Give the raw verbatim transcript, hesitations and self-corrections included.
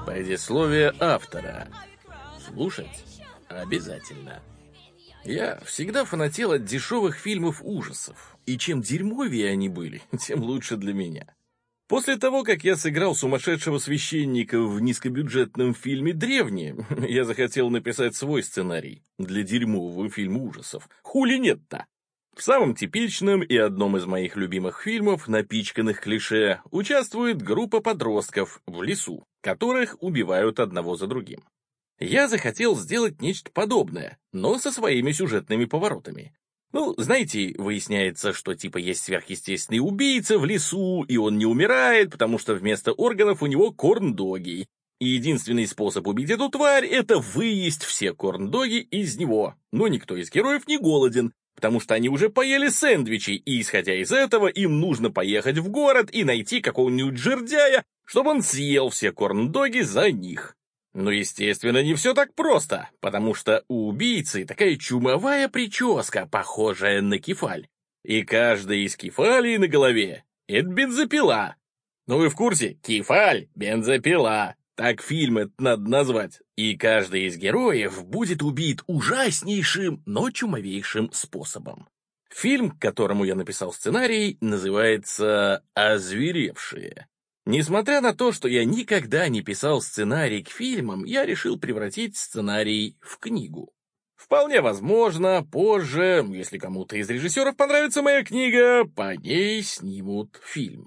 Предисловие автора. Слушать обязательно. Я всегда фанател от дешевых фильмов ужасов, и чем дерьмовее они были, тем лучше для меня. После того, как я сыграл сумасшедшего священника в низкобюджетном фильме «Древние», я захотел написать свой сценарий для дерьмового фильма ужасов. Хули нет-то? В самом типичном и одном из моих любимых фильмов, напичканных клише, участвует группа подростков в лесу, которых убивают одного за другим. Я захотел сделать нечто подобное, но со своими сюжетными поворотами. Ну, знаете, выясняется, что типа есть сверхъестественный убийца в лесу, и он не умирает, потому что вместо органов у него корн-доги. И единственный способ убить эту тварь — это выесть все корн-доги из него. Но никто из героев не голоден, потому что они уже поели сэндвичи, и, исходя из этого, им нужно поехать в город и найти какого-нибудь жердяя, чтобы он съел все корн-доги за них. Но, естественно, не все так просто, потому что у убийцы такая чумовая прическа, похожая на кефаль. И каждая из кефалей на голове — это бензопила. Ну вы в курсе? Кефаль, бензопила. Так фильм это надо назвать. И каждый из героев будет убит ужаснейшим, но чумовейшим способом. Фильм, к которому я написал сценарий, называется «Озверевшие». Несмотря на то, что я никогда не писал сценарий к фильмам, я решил превратить сценарий в книгу. Вполне возможно, позже, если кому-то из режиссеров понравится моя книга, по ней снимут фильм.